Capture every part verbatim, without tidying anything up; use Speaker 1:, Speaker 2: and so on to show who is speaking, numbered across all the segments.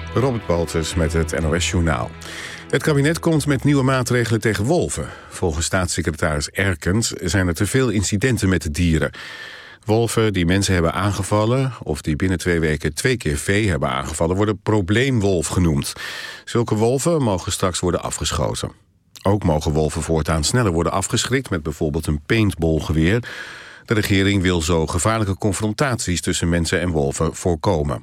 Speaker 1: Robert Baltus met het N O S-journaal. Het kabinet komt met nieuwe maatregelen tegen wolven. Volgens staatssecretaris Erkens zijn er te veel incidenten met de dieren. Wolven die mensen hebben aangevallen of die binnen twee weken twee keer vee hebben aangevallen worden probleemwolf genoemd. Zulke wolven mogen straks worden afgeschoten. Ook mogen wolven voortaan sneller worden afgeschrikt met bijvoorbeeld een paintballgeweer. De regering wil zo gevaarlijke confrontaties tussen mensen en wolven voorkomen.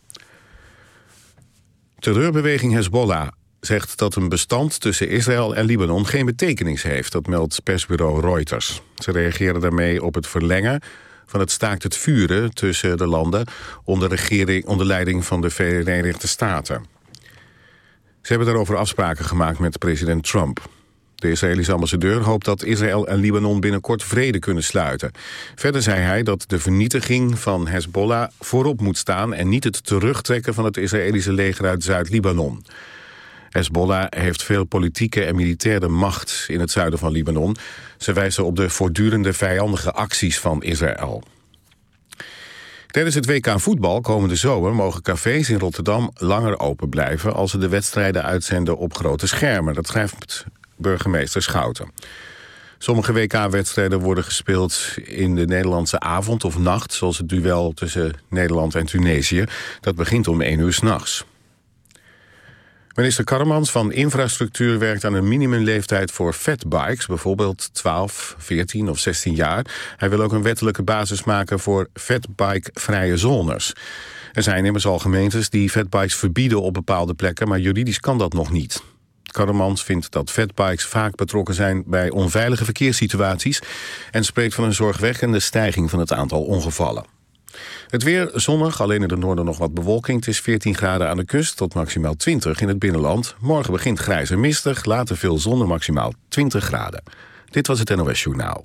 Speaker 1: Terreurbeweging Hezbollah zegt dat een bestand tussen Israël en Libanon geen betekenis heeft. Dat meldt persbureau Reuters. Ze reageren daarmee op het verlengen van het staakt het vuren tussen de landen onder, regering, onder leiding van de Verenigde Staten. Ze hebben daarover afspraken gemaakt met president Trump. De Israëlische ambassadeur hoopt dat Israël en Libanon binnenkort vrede kunnen sluiten. Verder zei hij dat de vernietiging van Hezbollah voorop moet staan en niet het terugtrekken van het Israëlische leger uit Zuid-Libanon. Hezbollah heeft veel politieke en militaire macht in het zuiden van Libanon. Ze wijzen op de voortdurende vijandige acties van Israël. Tijdens het W K voetbal komende zomer mogen cafés in Rotterdam langer open blijven als ze de wedstrijden uitzenden op grote schermen. Dat schrijft burgemeester Schouten. Sommige W K-wedstrijden worden gespeeld in de Nederlandse avond of nacht, zoals het duel tussen Nederland en Tunesië. Dat begint om één uur 's nachts. Minister Karremans van Infrastructuur werkt aan een minimumleeftijd voor fatbikes, bijvoorbeeld twaalf, veertien of zestien jaar. Hij wil ook een wettelijke basis maken voor fatbike-vrije zones. Er zijn immers al gemeentes die fatbikes verbieden op bepaalde plekken, maar juridisch kan dat nog niet. Karremans vindt dat fatbikes vaak betrokken zijn bij onveilige verkeerssituaties en spreekt van een zorgwekkende stijging van het aantal ongevallen. Het weer zonnig, alleen in het noorden nog wat bewolking. Het is veertien graden aan de kust tot maximaal twintig in het binnenland. Morgen begint grijs en mistig, later veel zon en maximaal twintig graden. Dit was het N O S-journaal.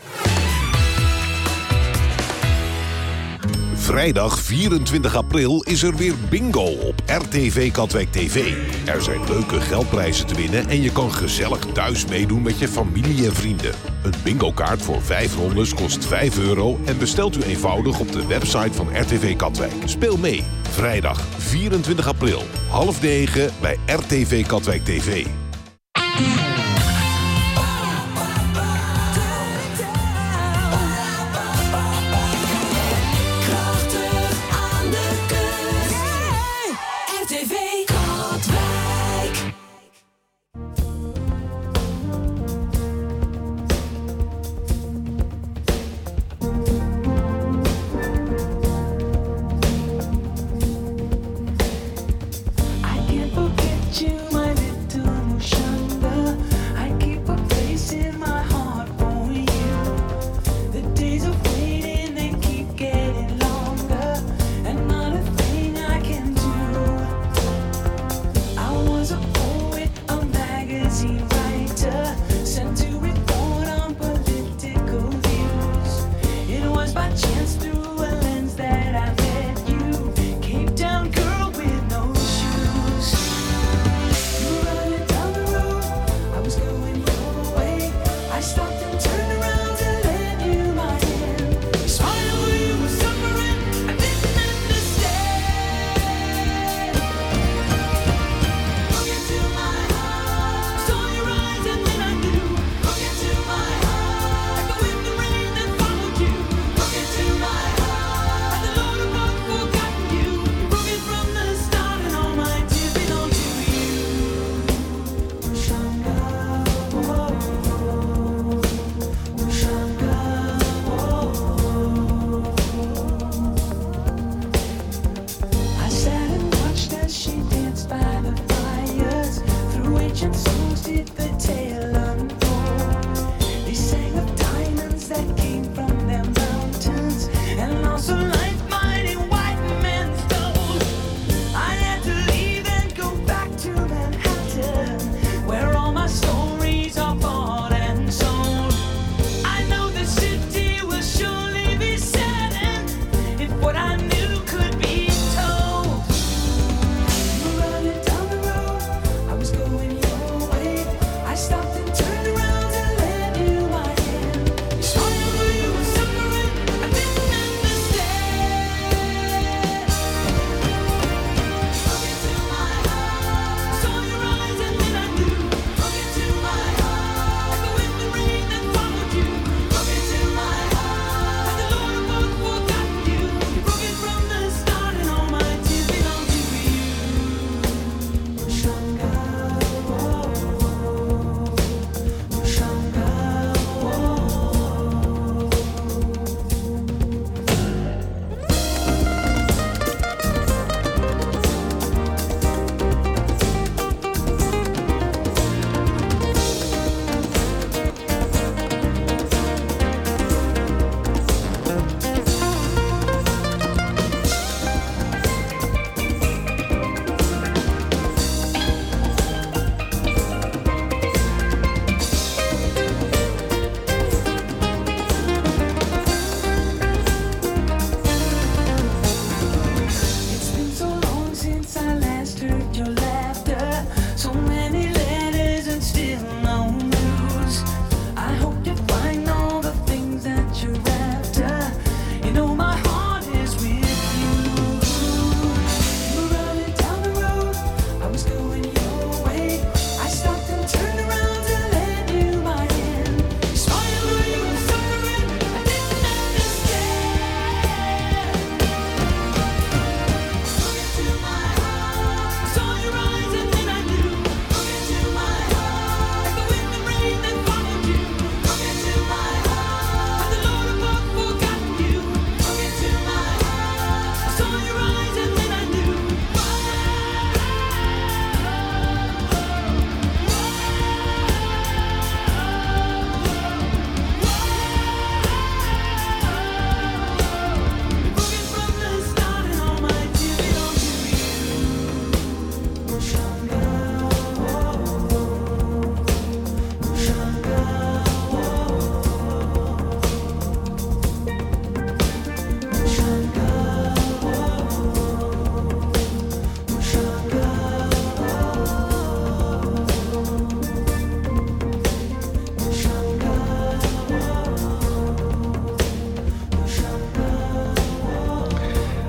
Speaker 2: Vrijdag vierentwintig april is er weer bingo op R T V Katwijk T V. Er zijn leuke geldprijzen te winnen en je kan gezellig thuis meedoen met je familie en vrienden. Een bingo-kaart voor vijf rondes kost vijf euro en bestelt u eenvoudig op de website van R T V Katwijk. Speel mee. Vrijdag vierentwintig april, half negen bij R T V Katwijk T V.
Speaker 3: You, my little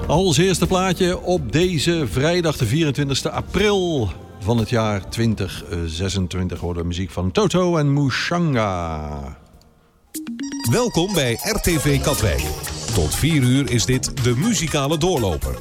Speaker 3: Als eerste plaatje op deze vrijdag de vierentwintigste april van het jaar twintig zesentwintig hoorde muziek van Toto en Mushanga.
Speaker 2: Welkom bij R T V Katwijk. Tot vier uur is dit de muzikale doorloper.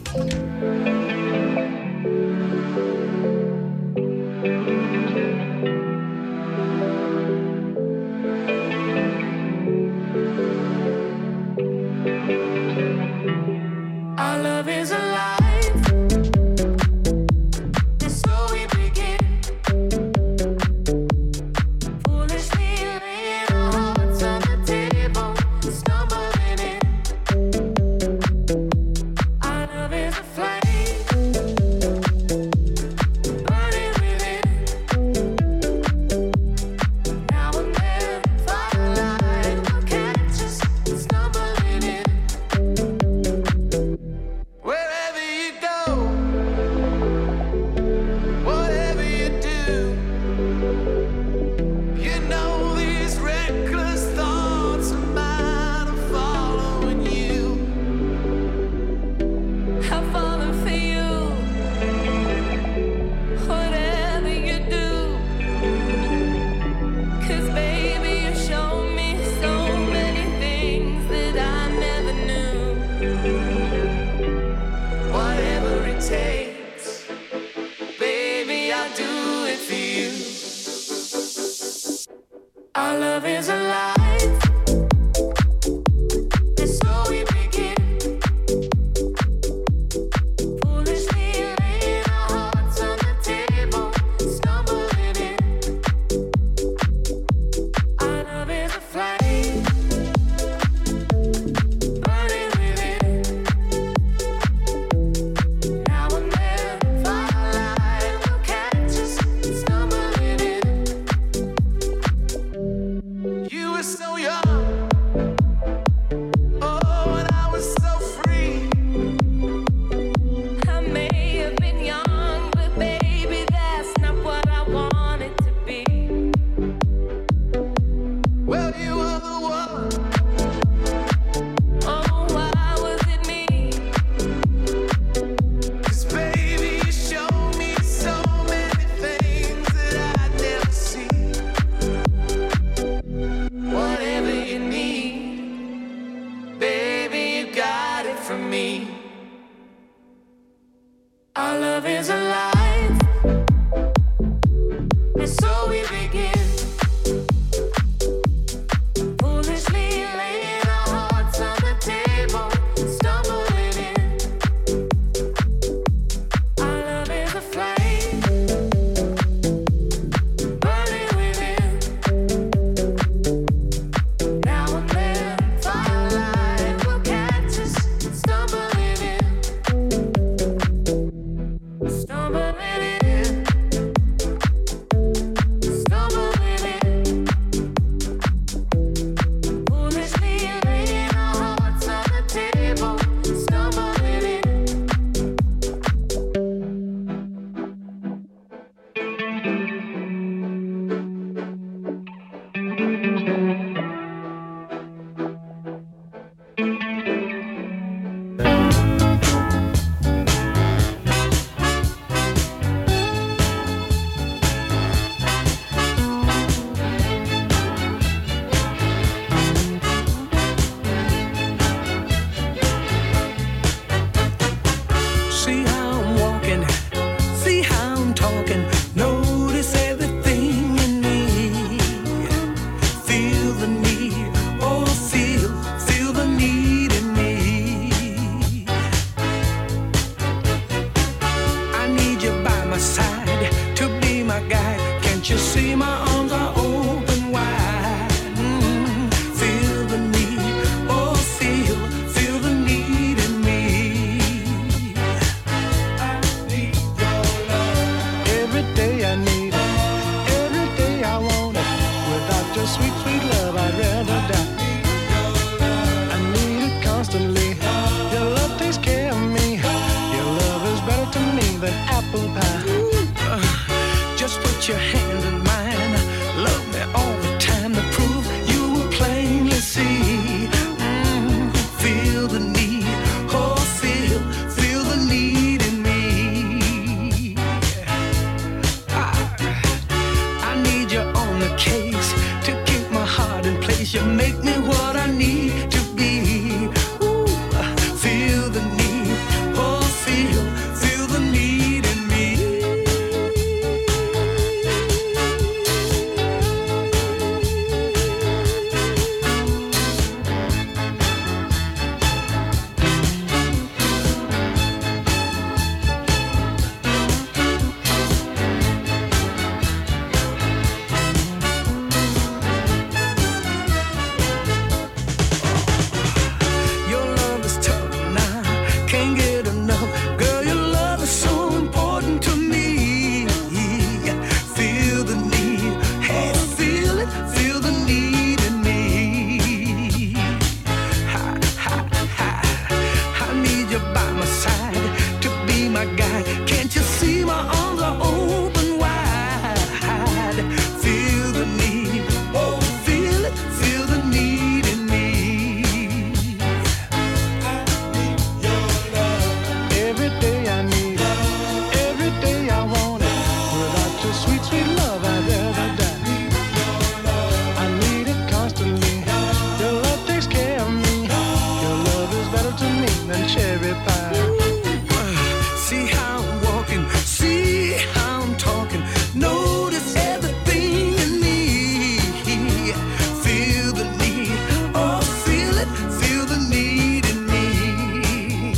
Speaker 4: cherry pie. Uh, see how I'm walking, see how I'm talking. Notice everything in me. Feel the need, oh feel it, feel the need in me.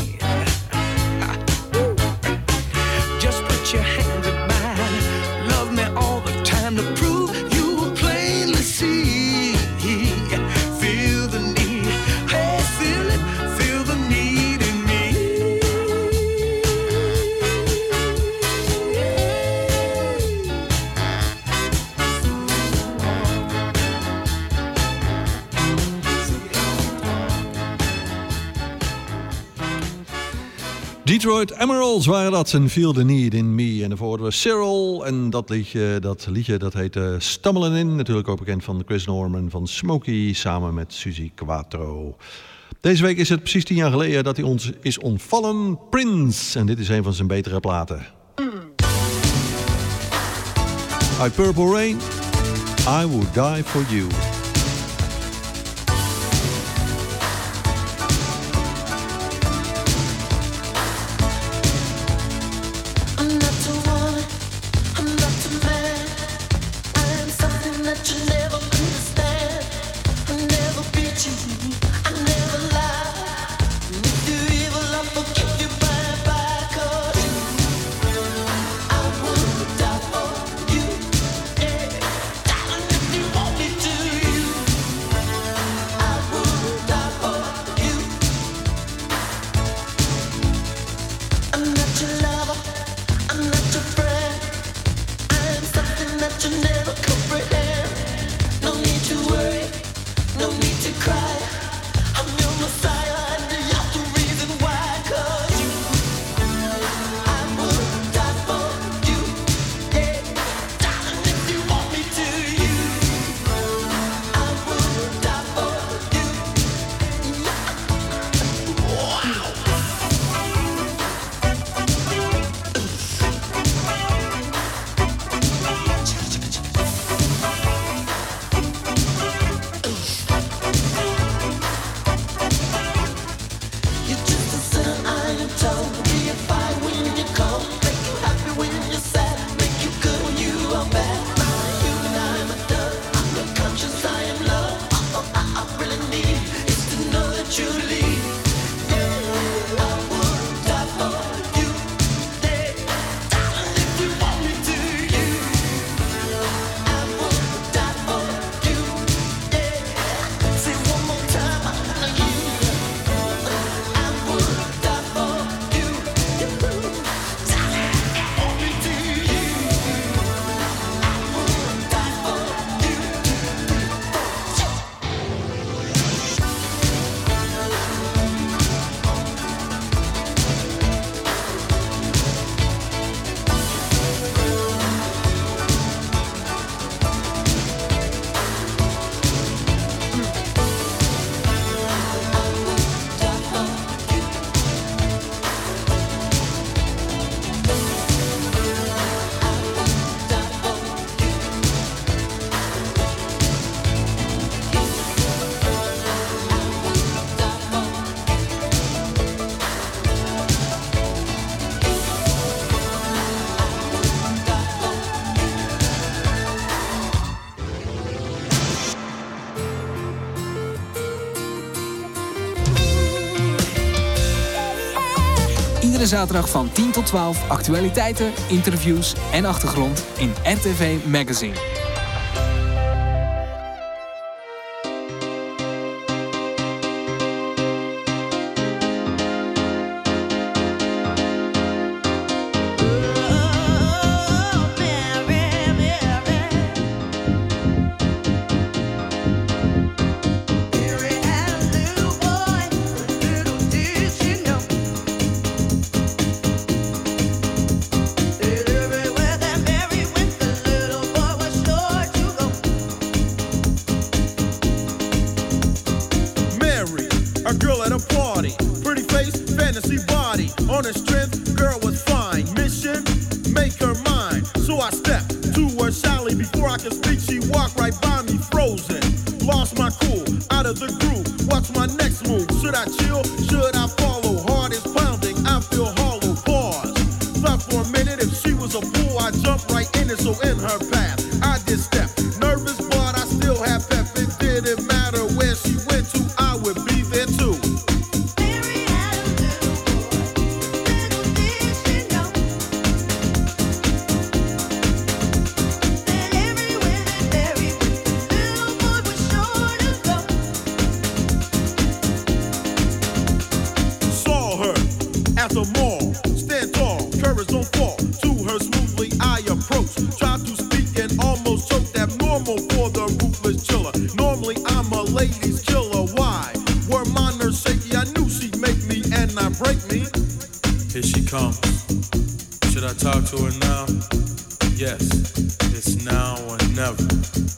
Speaker 4: Just put your hands in mine, love me all the time to prove you will plainly see. Feel the need, hey feel it, feel the need in me.
Speaker 3: Detroit Emeralds waren dat, en Feel the Need in Me. En daarvoor was Cyril, en dat liedje, dat liedje dat heette Stumbling In. Natuurlijk ook bekend van Chris Norman van Smokey, samen met Suzy Quatro. Deze week is het precies tien jaar geleden dat hij ons is ontvallen, Prince. En dit is een van zijn betere platen. I Purple Rain, I Would Die For You.
Speaker 5: I'm not the woman, I'm not the man. I am something that you never understand. I never beat you, I never lie. If you evil, I'll forgive you bye bye. 'Cause you, I would die for you. Yeah, darling, if you want me to, you, I would die for you. I'm not your lover, I'm not your friend. I am something that you never comprehend. No need to worry, no need to cry. I'm your Messiah and you're the reason why. 'Cause you, I would die for you. Yeah, darling, if you want me to, you, I would die for you. Wow. You're just a sinner, I am told. Be a fire when you cold. Make you happy when you're sad. Make you good when you are bad. I'm human, I am a dove. I'm your conscience, I am love. All I, I really need is to know that you leave. Yeah, I would die for you. Yeah, darling, if you want me to, you, I would die for you. Yeah, say one more time, I know you. I would die for you. Darling, if you want me to, you, I would die for you.
Speaker 6: Iedere zaterdag van tien tot twaalf actualiteiten, interviews en achtergrond in R T V Magazine.
Speaker 5: Everywhere that Mary went, the little boy was sure to go.
Speaker 7: On her strength, girl was fine. Mission, make her mine. So I stepped towards Sally. Before I could speak, she walked right by me, frozen. Lost my cool, out of the groove. What's my next move? Should I chill? Should I follow? Hard follow in her path. I did step, nervous, but I still have pep. It didn't matter where she went to, I would be there too. At the mall, stand tall, courage don't fall. To her smoothly I approach, try to speak and almost choke. Abnormal for the ruthless chiller. Normally I'm a ladies killer. Why? Were my nerves shaky? I knew she'd make me and not break me.
Speaker 8: Here she comes. Should I talk to her now? Yes, it's now or never.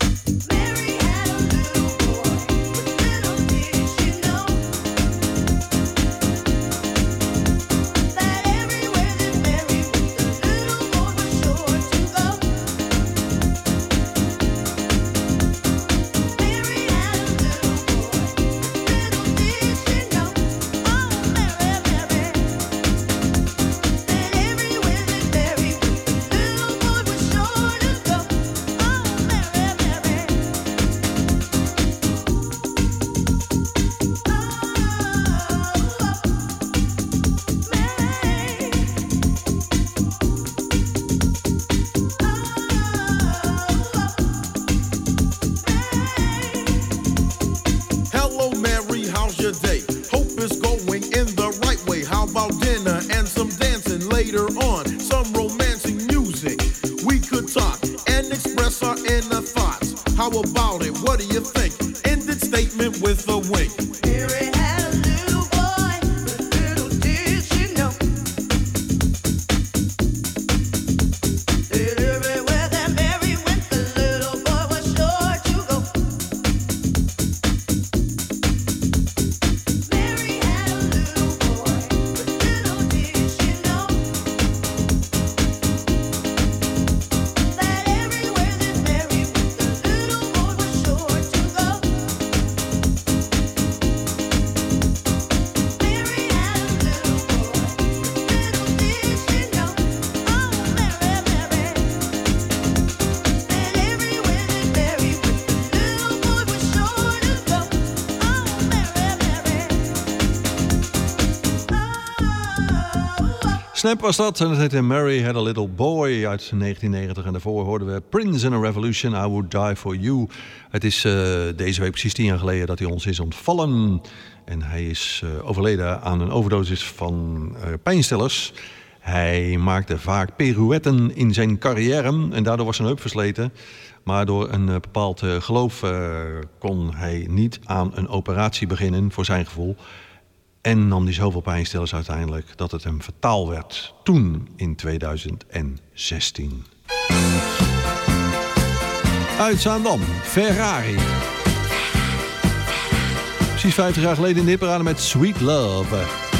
Speaker 3: Snap was dat en het heette Mary Had a Little Boy uit negentien negentig. En daarvoor hoorden we Prince in a Revolution, I Would Die For You. Het is uh, deze week precies tien jaar geleden dat hij ons is ontvallen. En hij is uh, overleden aan een overdosis van uh, pijnstillers. Hij maakte vaak pirouetten in zijn carrière en daardoor was zijn heup versleten. Maar door een uh, bepaald uh, geloof uh, kon hij niet aan een operatie beginnen, voor zijn gevoel. En nam hij zoveel pijnstillers uiteindelijk dat het hem fataal werd. Toen in tweeduizend zestien. Uit Zaandam, Ferrari. Precies vijftig jaar geleden in de hipparade met Sweet Love.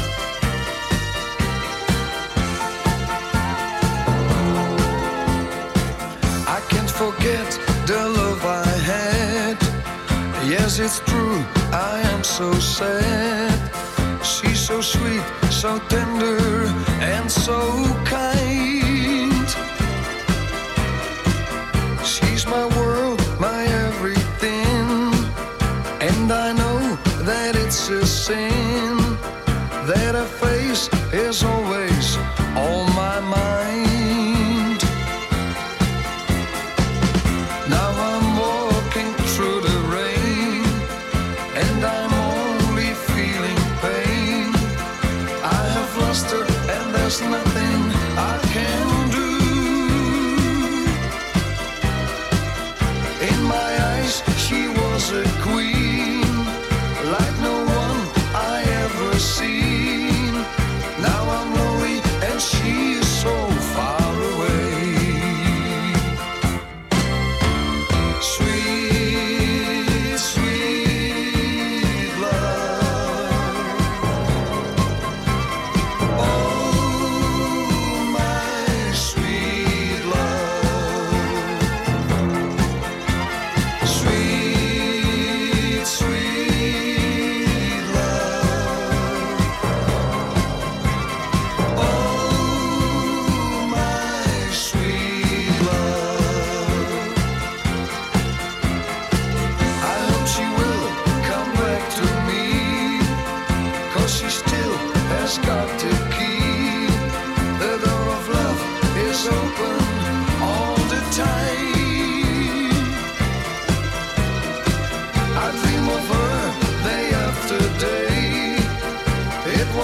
Speaker 9: I can't forget the love I had. Yes, it's true, I am so sad. She's so sweet, so tender, and so kind. She's my world, my everything. And I know that it's a sin that her face is always on my mind. Now I'm walking through the rain, and I'm only feeling pain. I have lost her, and there's nothing I can do. In my eyes, she was a queen, like no one I ever seen. Now I'm lonely, and she is so far away. Sweet, sweet love. Oh,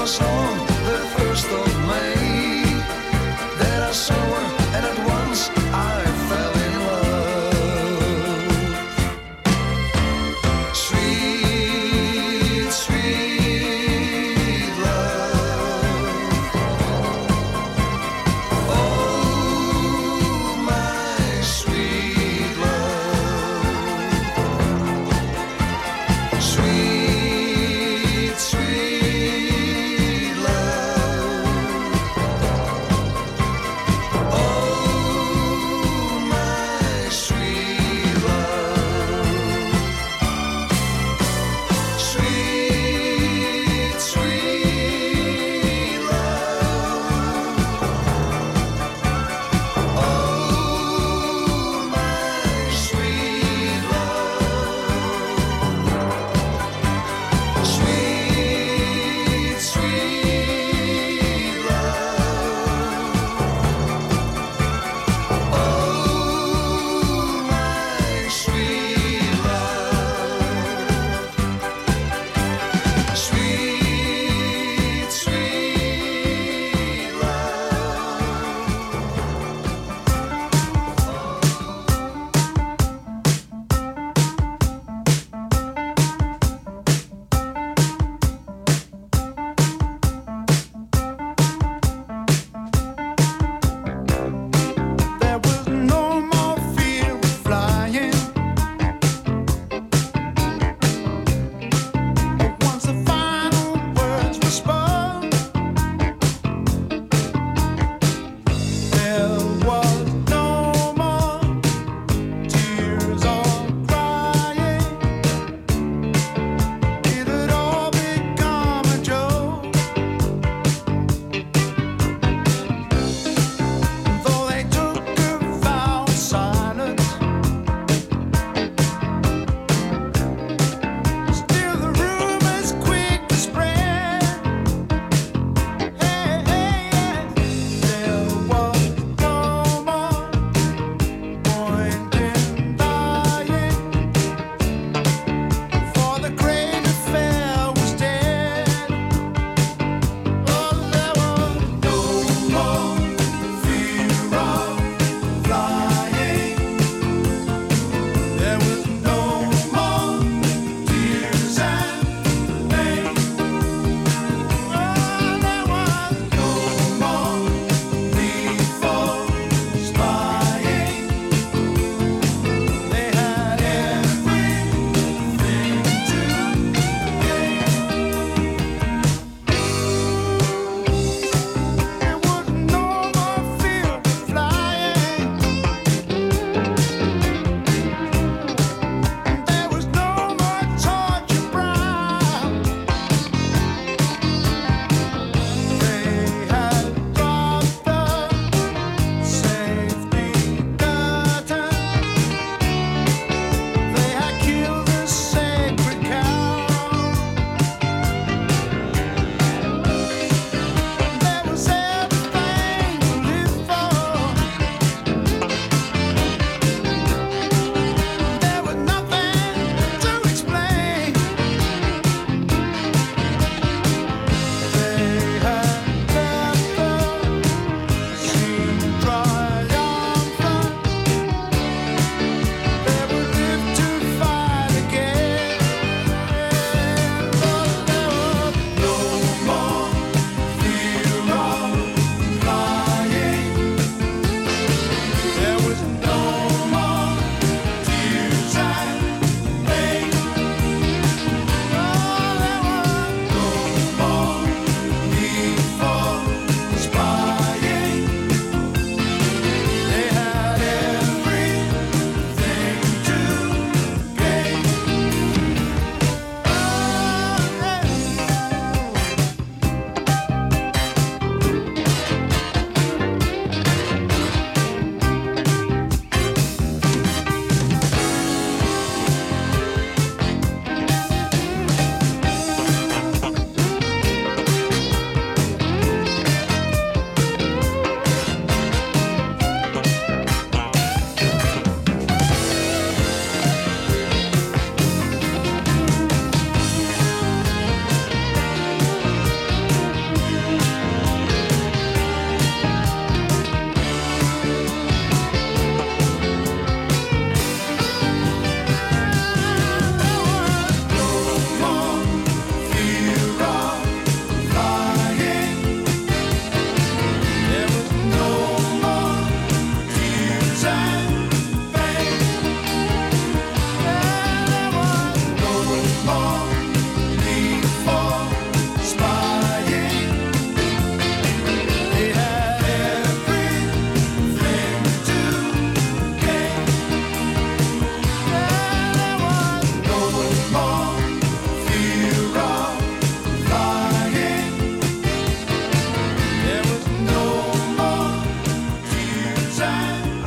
Speaker 9: was on the first of May that I saw her, and at once I fell in love. Sweet, sweet love. Oh, my sweet love. Sweet, sweet love.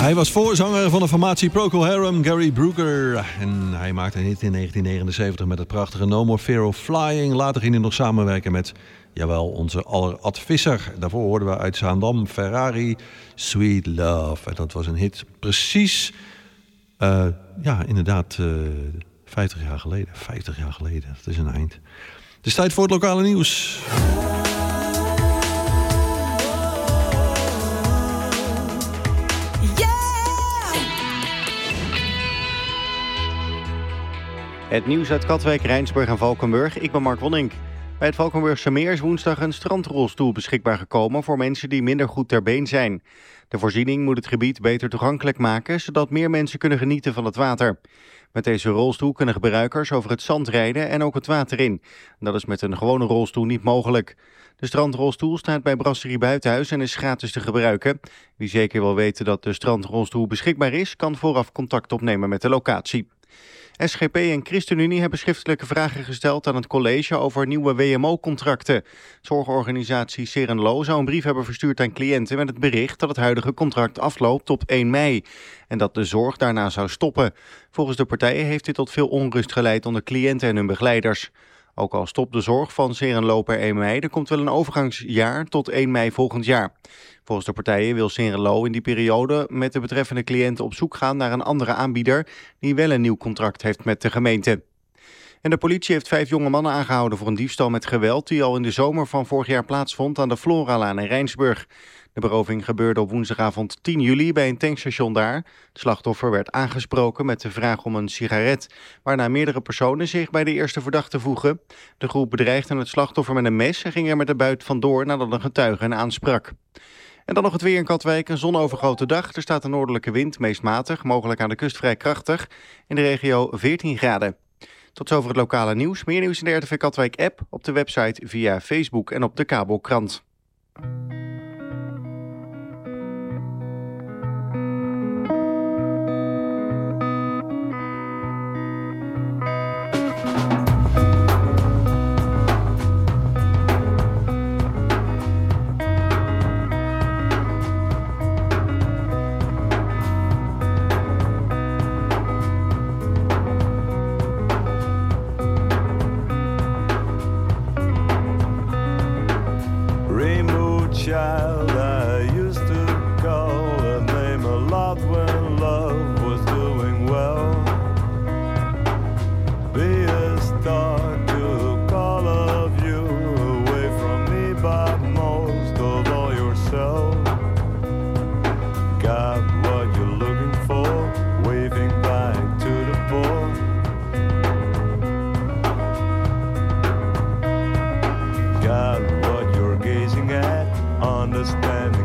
Speaker 3: Hij was voorzanger van de formatie Procol Harum, Gary Brooker. En hij maakte een hit in negentien negenenzeventig met het prachtige No More Fear of Flying. Later ging hij nog samenwerken met, jawel, onze aller Ad Visser. Daarvoor hoorden we uit Zaandam Ferrari, Sweet Love. En dat was een hit precies, uh, ja, inderdaad, uh, vijftig jaar geleden. vijftig jaar geleden, dat is een eind. Het is tijd voor het lokale nieuws.
Speaker 10: Het nieuws uit Katwijk, Rijnsburg en Valkenburg. Ik ben Mark Wonink. Bij het Valkenburgse Meer is woensdag een strandrolstoel beschikbaar gekomen voor mensen die minder goed ter been zijn. De voorziening moet het gebied beter toegankelijk maken, zodat meer mensen kunnen genieten van het water. Met deze rolstoel kunnen gebruikers over het zand rijden en ook het water in. Dat is met een gewone rolstoel niet mogelijk. De strandrolstoel staat bij Brasserie Buitenhuis en is gratis te gebruiken. Wie zeker wil weten dat de strandrolstoel beschikbaar is, kan vooraf contact opnemen met de locatie. S G P en ChristenUnie hebben schriftelijke vragen gesteld aan het college over nieuwe W M O-contracten. Zorgorganisatie Serenlo zou een brief hebben verstuurd aan cliënten met het bericht dat het huidige contract afloopt op één mei. En dat de zorg daarna zou stoppen. Volgens de partijen heeft dit tot veel onrust geleid onder cliënten en hun begeleiders. Ook al stopt de zorg van Serenlo per één mei, er komt wel een overgangsjaar tot één mei volgend jaar. Volgens de partijen wil Serenlo in die periode met de betreffende cliënten op zoek gaan naar een andere aanbieder die wel een nieuw contract heeft met de gemeente. En de politie heeft vijf jonge mannen aangehouden voor een diefstal met geweld die al in de zomer van vorig jaar plaatsvond aan de Floralaan in Rijnsburg. De beroving gebeurde op woensdagavond tien juli bij een tankstation daar. Het slachtoffer werd aangesproken met de vraag om een sigaret, waarna meerdere personen zich bij de eerste verdachte voegen. De groep bedreigde het slachtoffer met een mes en ging er met de buit vandoor nadat een getuige hen aansprak. En dan nog het weer in Katwijk. Een zonovergoten dag. Er staat een noordelijke wind, meest matig, mogelijk aan de kust vrij krachtig. In de regio veertien graden. Tot zover het lokale nieuws. Meer nieuws in de R T V Katwijk app, op de website, via Facebook en op de kabelkrant.
Speaker 11: Child I used to call her name a lot when love was doing well. Be a star to call of you away from me, but most of all yourself. Got what you're looking for, waving back to the poor. Got what you're gazing at, understand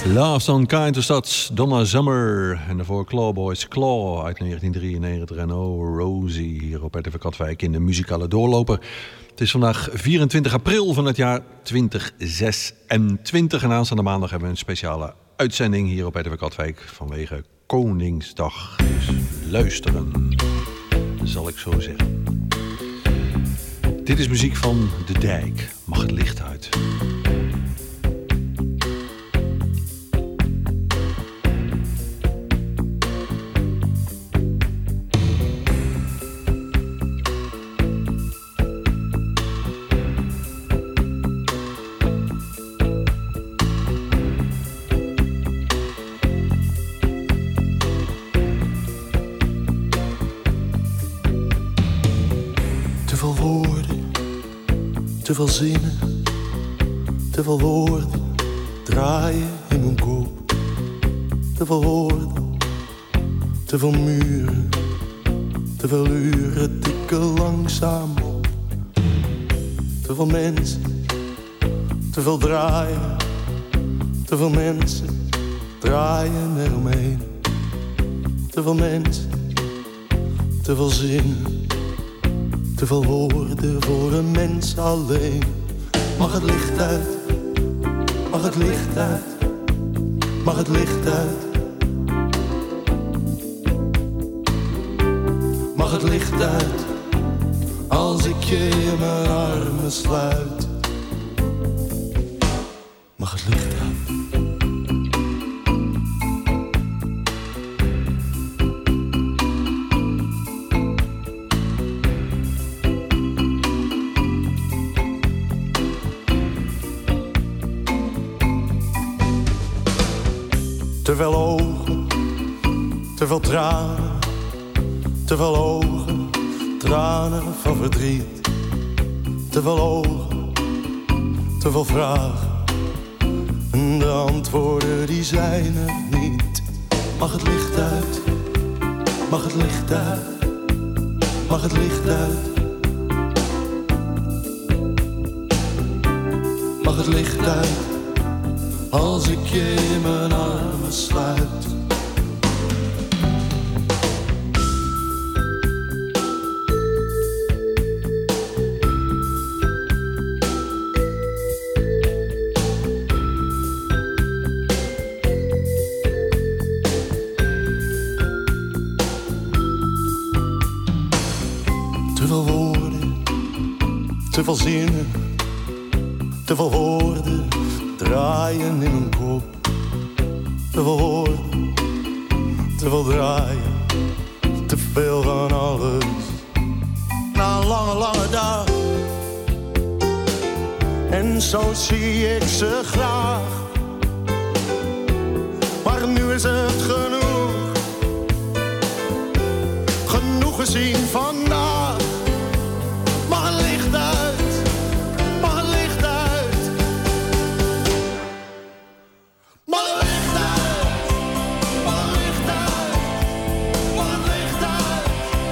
Speaker 3: Love's Unkind was dat, Donna Summer. En daarvoor Clawboys Claw uit negentien drieënnegentig. En Oh Rosie hier op R T V Katwijk in de muzikale doorloper. Het is vandaag vierentwintig april van het jaar tweeduizend zesentwintig. En aanstaande maandag hebben we een speciale uitzending hier op R T V Katwijk vanwege Koningsdag. Dus luisteren, zal ik zo zeggen. Dit is muziek van De Dijk. Mag het licht uit.
Speaker 12: Te veel zinnen, te veel woorden draaien in mijn kop. Te veel woorden, te veel muren, te veel uren tikken langzaam op. Te veel mensen, te veel draaien, te veel mensen draaien eromheen. Te veel mensen, te veel zinnen. Te veel woorden voor een mens alleen. Mag het licht uit, mag het licht uit, mag het licht uit. Mag het licht uit, als ik je in mijn armen sluit. Mag het licht uit. Te veel ogen, te veel tranen, te veel ogen, tranen van verdriet. Te veel ogen, te veel vragen, en de antwoorden die zijn er niet. Mag het licht uit, mag het licht uit, mag het licht uit. Mag het licht uit, als ik je in mijn armen sluit. Te veel woorden, te veel zinnen, te veel woorden draaien in mijn kop. Te veel woorden, te veel draaien, te veel van alles. Na een lange, lange dag, en zo zie ik ze graag. Maar nu is het genoeg, genoeg gezien vandaag. Mag het licht uit, mag het licht uit. Mag het licht uit, mag het licht uit, mag het licht uit.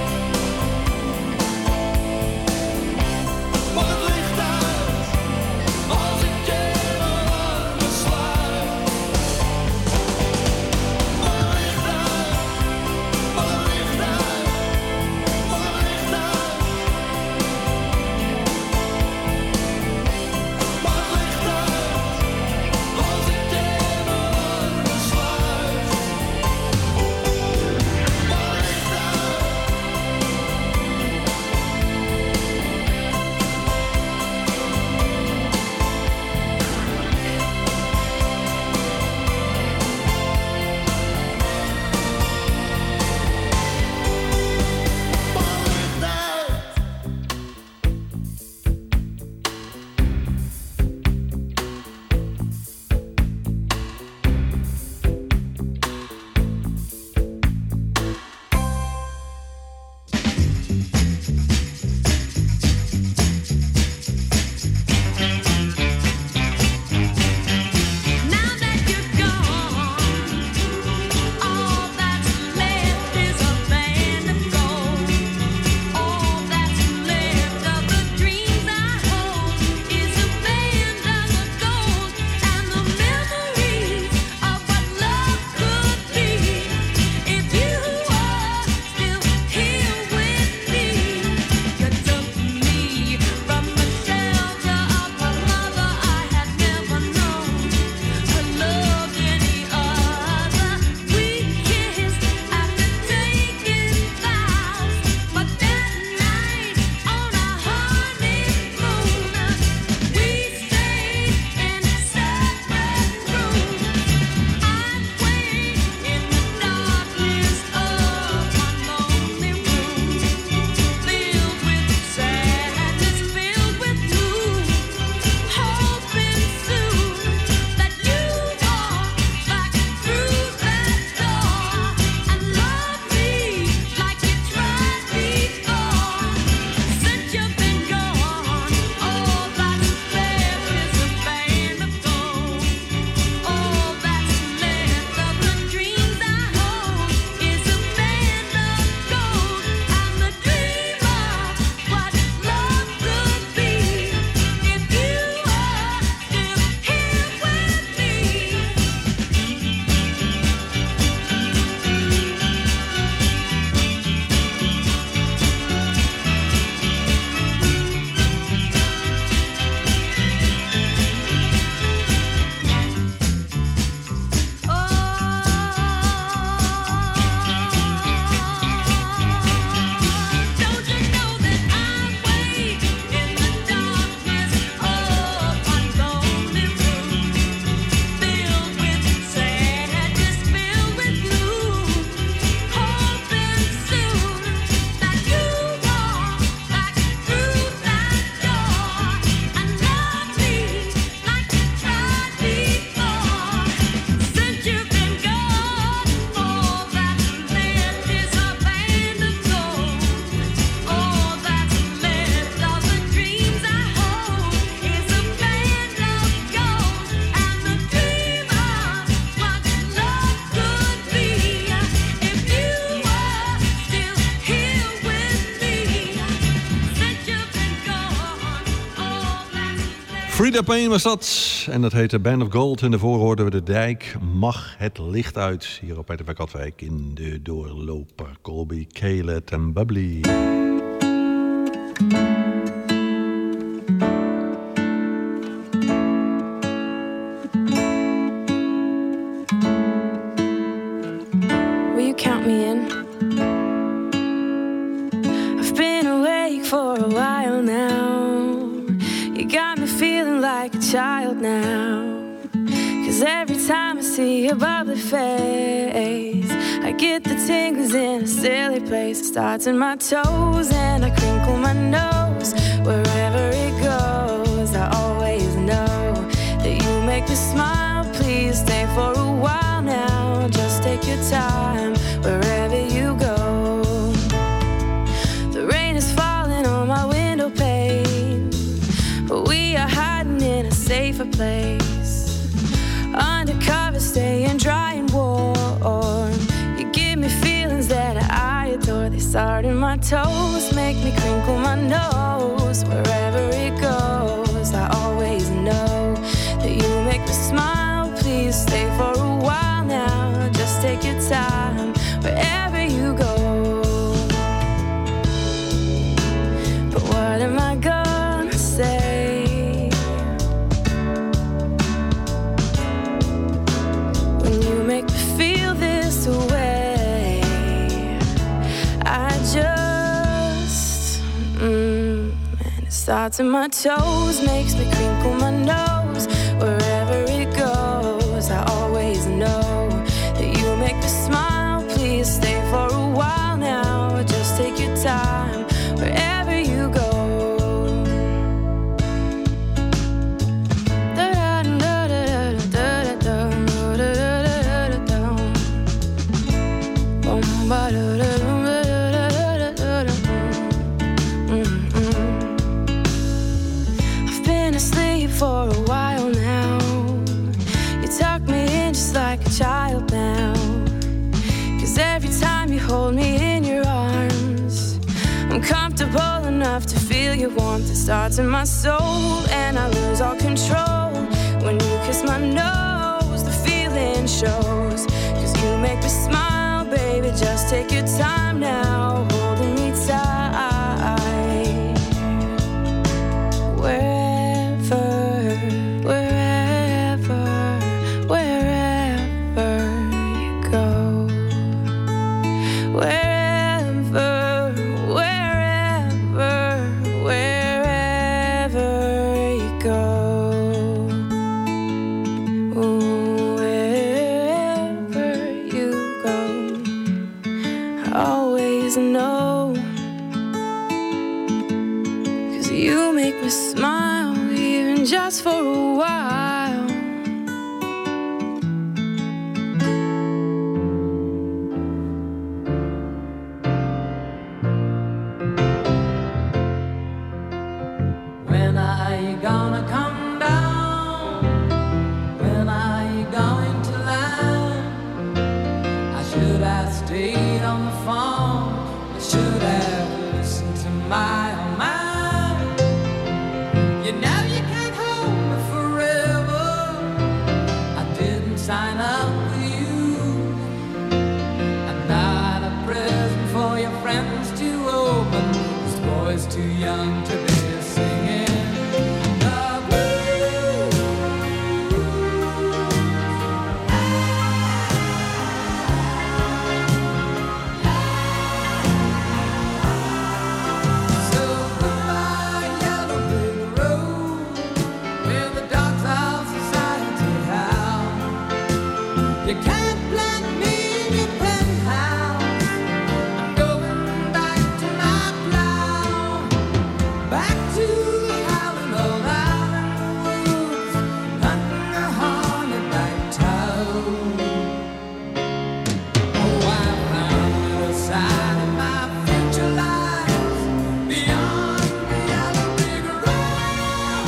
Speaker 12: Mag het licht uit, als ik je in mijn armen sluit. Mag het licht uit, mag het licht uit, mag het licht uit.
Speaker 3: Frida Payne was dat. En dat heette Band of Gold. En daarvoor hoorden we de dijk. Mag het licht uit. Hier op Peter bij Katwijk in de doorloper. Colby, Kaylet en Bubbly.
Speaker 13: Will you count me in? I've been awake for a while now. You got me feeling like a child now. Cause every time I see your bubbly face, I get the tingles in a silly place. It starts in my toes and I crinkle my nose. Wherever it goes, I always know that you make me smile. Please stay for a while now. Just take your time wherever you go. The rain is falling on my window pane, but we are hiding in a safer place. Undercover, staying dry and warm. You give me feelings that I adore. They start in my toes, make me crinkle my nose. Wherever it goes, I always know that you make me smile. Please stay for a while now. Just take your time wherever you go. But what am I gonna say when you make me feel this way? I just mm, and it starts in my toes, makes me crinkle my nose. Wherever it goes, I always know that you make me smile. Please stay for a while now. Just take your time wherever you go. I've been asleep for a while now. You tuck me in just like a child now. Cause every time you hold me in your arms, I'm comfortable enough to feel your warmth. It starts in my soul and I lose all control. When you kiss my nose, the feeling shows. Cause you make me smile, baby. Just take your time now, holding me tight. Wherever, wherever, wherever you go. Wherever, wherever, wherever you go. Ooh, wherever you go, I always know. Cause you make me smile, even just for a while.
Speaker 14: When are you gonna come down? When are you going to land? I should have stayed on the phone. I should have listened to my own mind. You know you can't hold me forever. I didn't sign up with you. I'm not a present for your friends to open. This boy's too young to be singing the blues. So goodbye, yellow brick road, where the dogs of society howl. You can't plant me in your penthouse. I'm going back to my plow, back to the howling old island woods, hunting a hornet-back toad. Oh, I found a side of my future lies beyond the yellow brick road.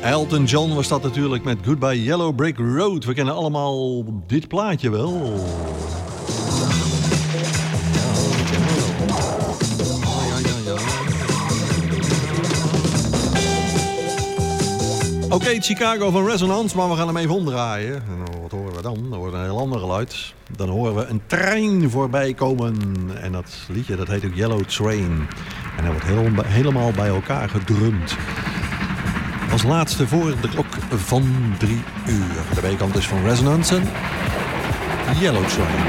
Speaker 3: Elton John was dat natuurlijk met Goodbye Yellow Brick Road. We kennen allemaal dit plaatje wel. Oké, okay, Chicago van Resonance, maar we gaan hem even omdraaien. En wat horen we dan? Dat wordt een heel ander geluid. Dan horen we een trein voorbij komen. En dat liedje dat heet ook Yellow Train. En hij wordt heel, helemaal bij elkaar gedrumd. Als laatste voor de klok van drie uur. De B-kant is van Resonance en Yellow Train.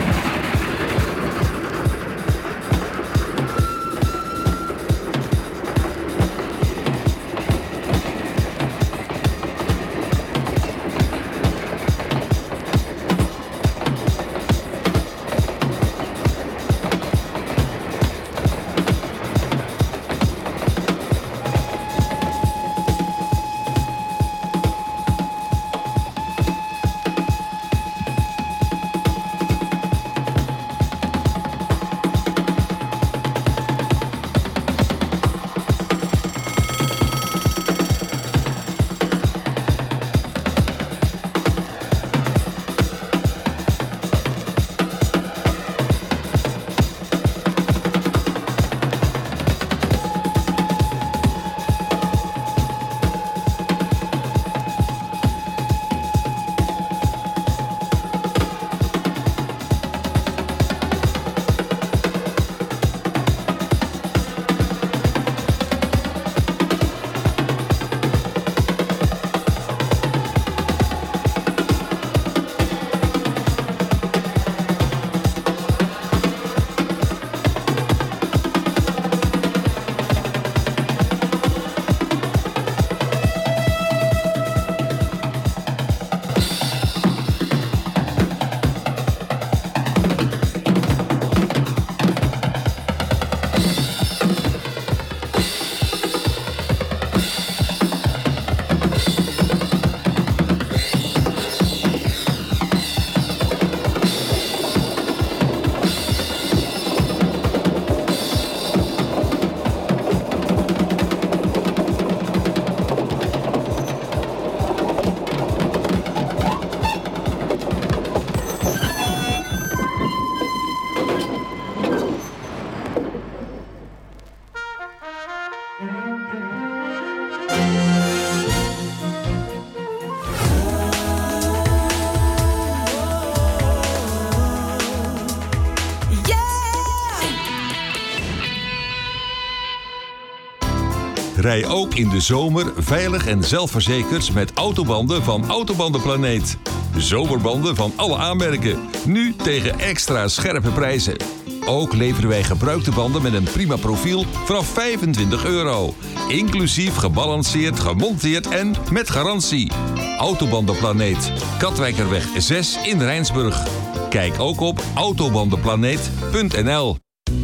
Speaker 2: Rij ook in de zomer veilig en zelfverzekerd met autobanden van Autobandenplaneet. Zomerbanden van alle aanmerken. Nu tegen extra scherpe prijzen. Ook leveren wij gebruikte banden met een prima profiel vanaf vijfentwintig euro. Inclusief gebalanceerd, gemonteerd en met garantie. Autobandenplaneet. Katwijkerweg zes in Rijnsburg. Kijk ook op autobandenplaneet punt n l.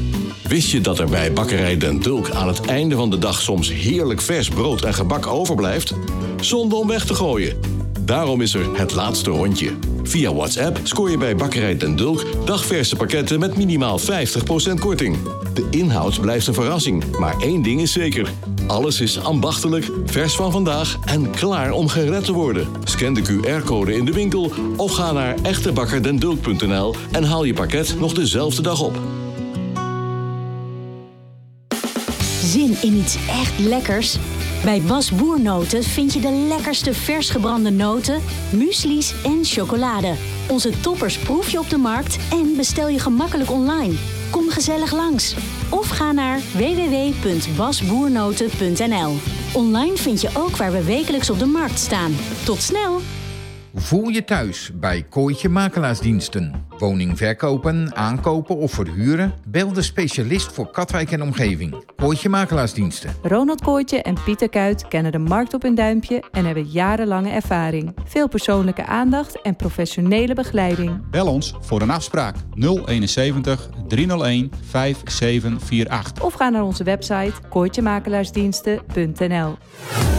Speaker 15: Wist je dat er bij Bakkerij Den Dulk aan het einde van de dag soms heerlijk vers brood en gebak overblijft? Zonde om weg te gooien. Daarom is er het laatste rondje. Via WhatsApp scoor je bij Bakkerij Den Dulk dagverse pakketten met minimaal vijftig procent korting. De inhoud blijft een verrassing, maar één ding is zeker. Alles is ambachtelijk, vers van vandaag en klaar om gered te worden. Scan de Q R-code in de winkel of ga naar echtebakkerdendulk punt n l en haal je pakket nog dezelfde dag op.
Speaker 16: Zin in iets echt lekkers? Bij Bas Boernoten vind je de lekkerste vers gebrande noten, muesli's en chocolade. Onze toppers proef je op de markt en bestel je gemakkelijk online. Kom gezellig langs. Of ga naar w w w punt basboernoten punt n l. Online vind je ook waar we wekelijks op de markt staan. Tot snel!
Speaker 17: Voel je thuis bij Kooitje Makelaarsdiensten. Woning verkopen, aankopen of verhuren? Bel de specialist voor Katwijk en omgeving. Kooitje Makelaarsdiensten.
Speaker 18: Ronald Kooitje en Pieter Kuit kennen de markt op hun duimpje en hebben jarenlange ervaring. Veel persoonlijke aandacht en professionele begeleiding.
Speaker 19: Bel ons voor een afspraak nul eenenzeventig driehonderdéén vijfenzeventig achtenzestig.
Speaker 18: Of ga naar onze website kooitjemakelaarsdiensten punt n l.